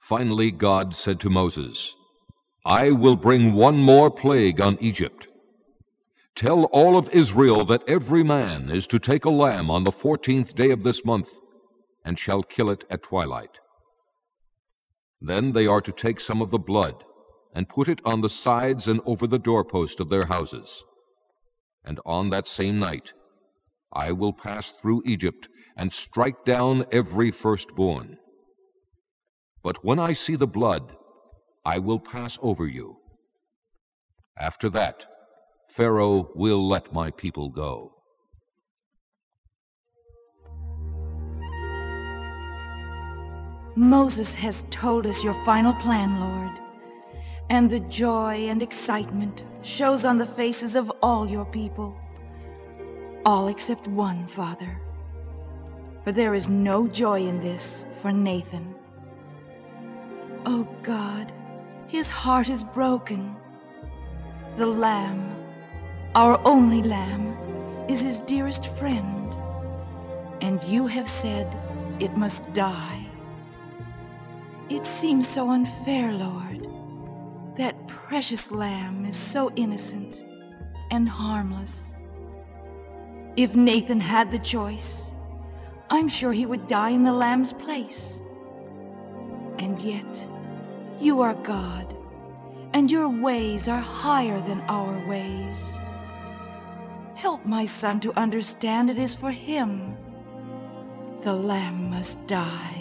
Finally God said to Moses, I will bring one more plague on Egypt. Tell all of Israel that every man is to take a lamb on the 14th day of this month, and shall kill it at twilight. Then they are to take some of the blood, and put it on the sides and over the doorpost of their houses. And on that same night I will pass through Egypt, and strike down every firstborn. But when I see the blood, I will pass over you. After that, Pharaoh will let my people go. Moses has told us your final plan, Lord, and the joy and excitement shows on the faces of all your people. All except one, Father. For there is no joy in this for Nathan. Oh God, his heart is broken. The lamb, our only lamb, is his dearest friend, and you have said it must die. It seems so unfair, Lord. That precious lamb is so innocent and harmless. If Nathan had the choice, I'm sure he would die in the lamb's place. And yet, you are God, and your ways are higher than our ways. Help my son to understand it is for him the lamb must die.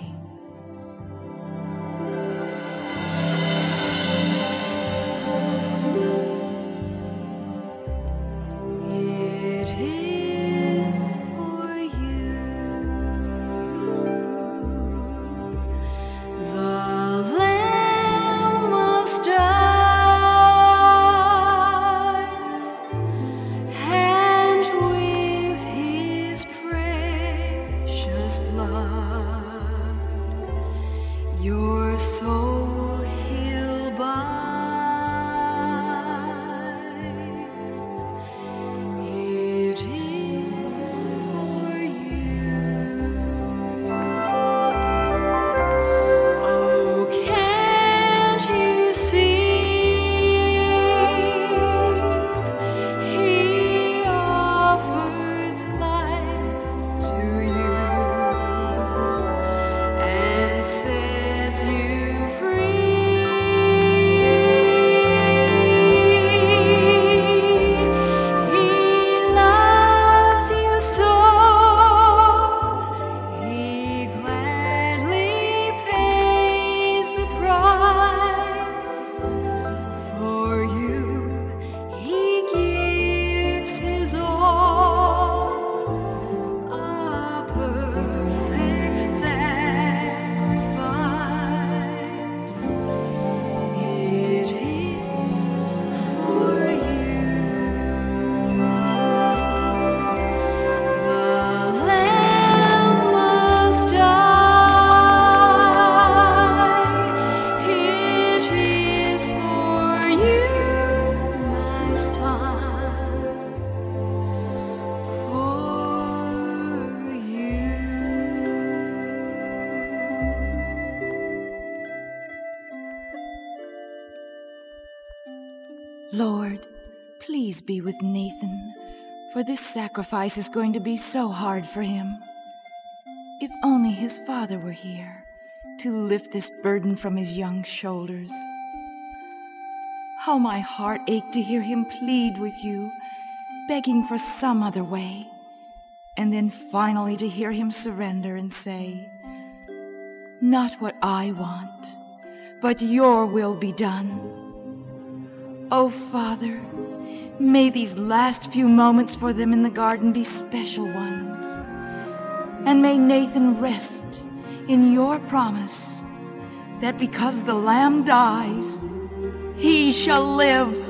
Your soul he'll buy. It is for you. Oh, can't you see? He offers life to you and sets you free. He loves you so, he gladly pays the price for you. He gives his all, a perfect sacrifice. It is for you. The lamb must die. It is for you, my son, for you. Lord, please be with Nathan, for this sacrifice is going to be so hard for him. If only his father were here to lift this burden from his young shoulders. How my heart ached to hear him plead with you, begging for some other way, and then finally to hear him surrender and say, "Not what I want, but your will be done." Oh, Father, may these last few moments for them in the garden be special ones. And may Nathan rest in your promise that because the Lamb dies, he shall live